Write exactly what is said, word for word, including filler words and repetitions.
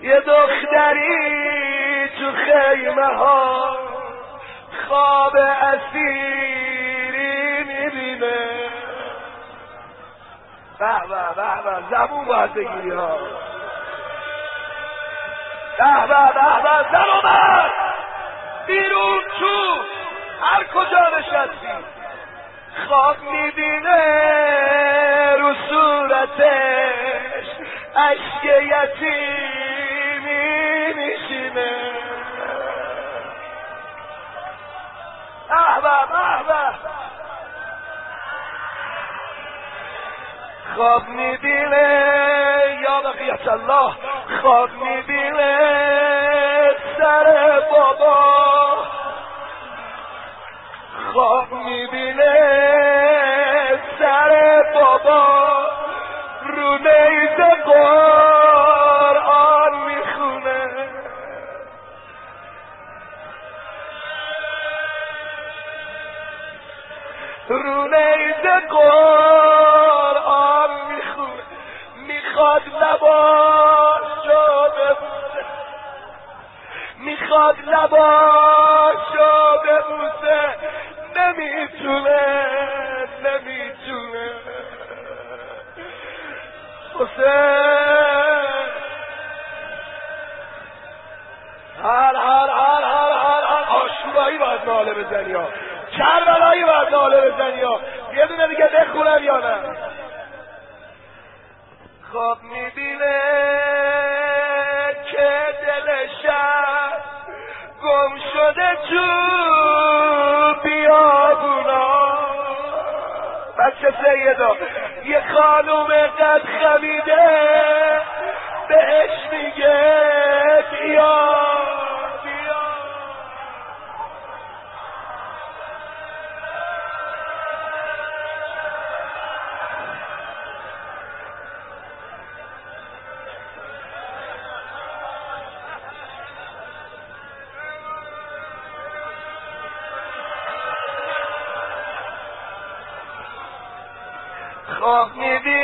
یه دختری تو خیمه ها خواب اسیری میبینه. به به به به زبون باید بگیری ها. به به به به زن اومد بیرون تو هر کجا نشستی خواب میبینه رو صورتش اشک یتیمی میشینه. به به به به خواب میبینه یا بقیت الله خواب میبینه سر بابا خواب میبینه سر بابا رو نیزه قرآن میخونه. رو نیزه قرآن میخونه میخواد لباشو ببوسه میخواد لباشو ببوسه نمیتونه نمیتونه. حسین هر هر هر هر هر هر آشورایی باید ناله بزنی ها کربلایی باید ناله بزنی ها. یه دونه دیگه بخونم یا نه؟ خواب میبینه که دلشم گم شده تو بیابونا. بچه سیدا یه خانوم قد خمیده بهش میگه بیا بیا. خواب میبینه